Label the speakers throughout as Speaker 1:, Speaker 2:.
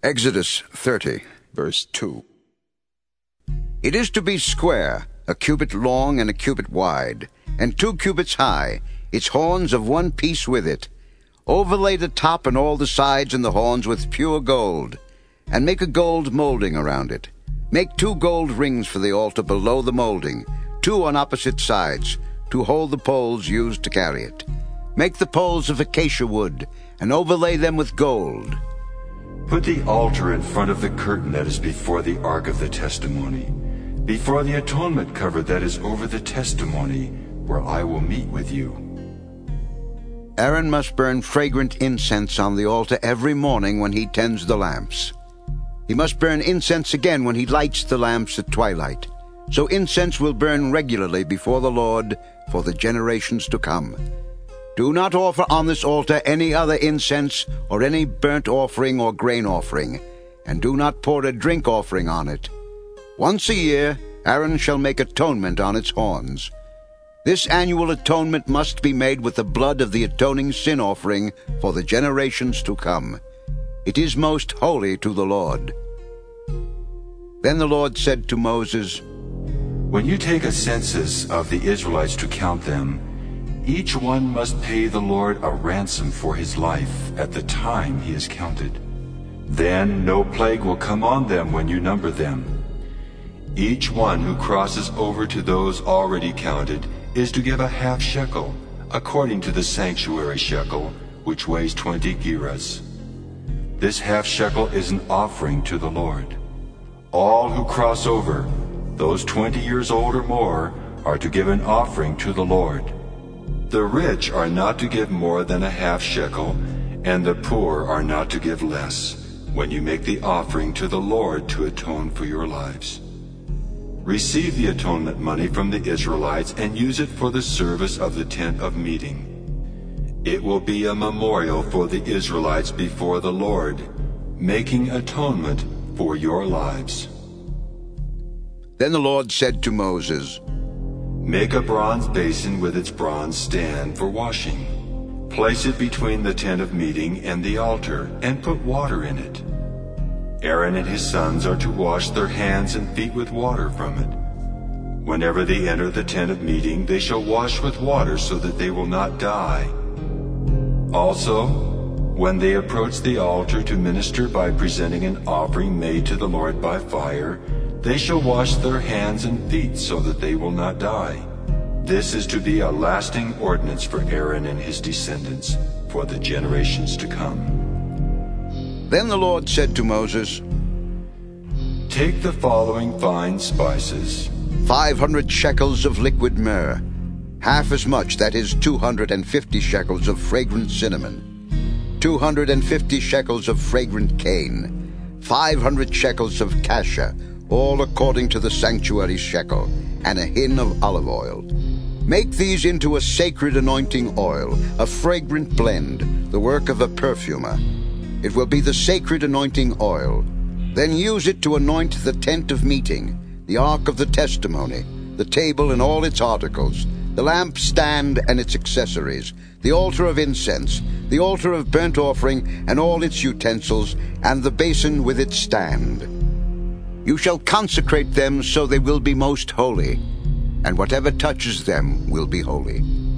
Speaker 1: Exodus 30, verse 2. It is to be square, a cubit long and a cubit wide, and 2 cubits high, its horns of one piece with it. Overlay the top and all the sides and the horns with pure gold, and make a gold molding around it. Make 2 gold rings for the altar below the molding, 2 on opposite sides, to hold the poles used to carry it. Make the poles of acacia wood, and overlay them with gold.
Speaker 2: Put the altar in front of the curtain that is before the ark of the testimony, before the atonement cover that is over the testimony, where I will meet with you.
Speaker 1: Aaron must burn fragrant incense on the altar every morning when he tends the lamps. He must burn incense again when he lights the lamps at twilight. So incense will burn regularly before the Lord for the generations to come. Do not offer on this altar any other incense or any burnt offering or grain offering, and do not pour a drink offering on it. Once a year Aaron shall make atonement on its horns. This annual atonement must be made with the blood of the atoning sin offering for the generations to come. It is most holy to the Lord. Then the Lord said to Moses,
Speaker 2: When you take a census of the Israelites to count them, each one must pay the Lord a ransom for his life at the time he is counted. Then no plague will come on them when you number them. Each one who crosses over to those already counted is to give a half shekel, according to the sanctuary shekel, which weighs 20 gerahs. This half shekel is an offering to the Lord. All who cross over, those 20 years old or more, are to give an offering to the Lord. The rich are not to give more than a half shekel, and the poor are not to give less, when you make the offering to the Lord to atone for your lives. Receive the atonement money from the Israelites and use it for the service of the tent of meeting. It will be a memorial for the Israelites before the Lord, making atonement for your lives.
Speaker 1: Then the Lord said to Moses,
Speaker 2: Make a bronze basin with its bronze stand for washing. Place it between the tent of meeting and the altar, and put water in it. Aaron and his sons are to wash their hands and feet with water from it. Whenever they enter the tent of meeting, they shall wash with water so that they will not die. Also, when they approach the altar to minister by presenting an offering made to the Lord by fire, they shall wash their hands and feet so that they will not die. This is to be a lasting ordinance for Aaron and his descendants for the generations to come.
Speaker 1: Then the Lord said to Moses,
Speaker 2: Take the following fine spices:
Speaker 1: 500 shekels of liquid myrrh, half as much, that is 250 shekels of fragrant cinnamon, 250 shekels of fragrant cane, 500 shekels of cassia, all according to the sanctuary shekel, and a hin of olive oil. Make these into a sacred anointing oil, a fragrant blend, the work of a perfumer. It will be the sacred anointing oil. Then use it to anoint the tent of meeting, the ark of the testimony, the table and all its articles, the lampstand and its accessories, the altar of incense, the altar of burnt offering and all its utensils, and the basin with its stand. You shall consecrate them so they will be most holy, and whatever touches them will be holy.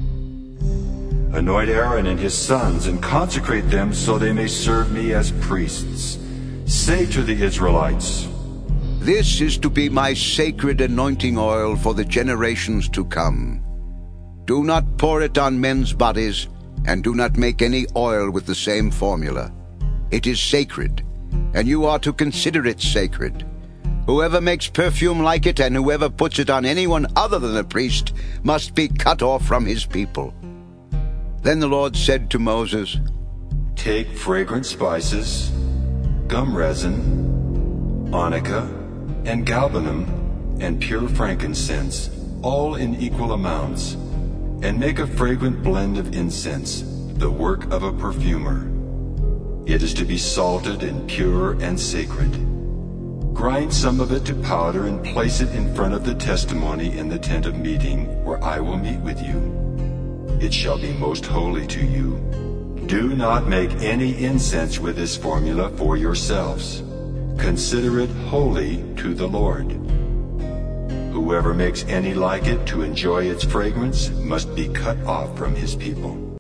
Speaker 2: Anoint Aaron and his sons and consecrate them so they may serve me as priests. Say to the Israelites,
Speaker 1: This is to be my sacred anointing oil for the generations to come. Do not pour it on men's bodies, and do not make any oil with the same formula. It is sacred, and you are to consider it sacred. Whoever makes perfume like it and whoever puts it on anyone other than a priest must be cut off from his people. Then the Lord said to Moses,
Speaker 2: Take fragrant spices, gum resin, onycha, and galbanum, and pure frankincense, all in equal amounts, and make a fragrant blend of incense, the work of a perfumer. It is to be salted and pure and sacred. Grind some of it to powder and place it in front of the testimony in the tent of meeting, where I will meet with you. It shall be most holy to you. Do not make any incense with this formula for yourselves. Consider it holy to the Lord. Whoever makes any like it to enjoy its fragrance must be cut off from his people.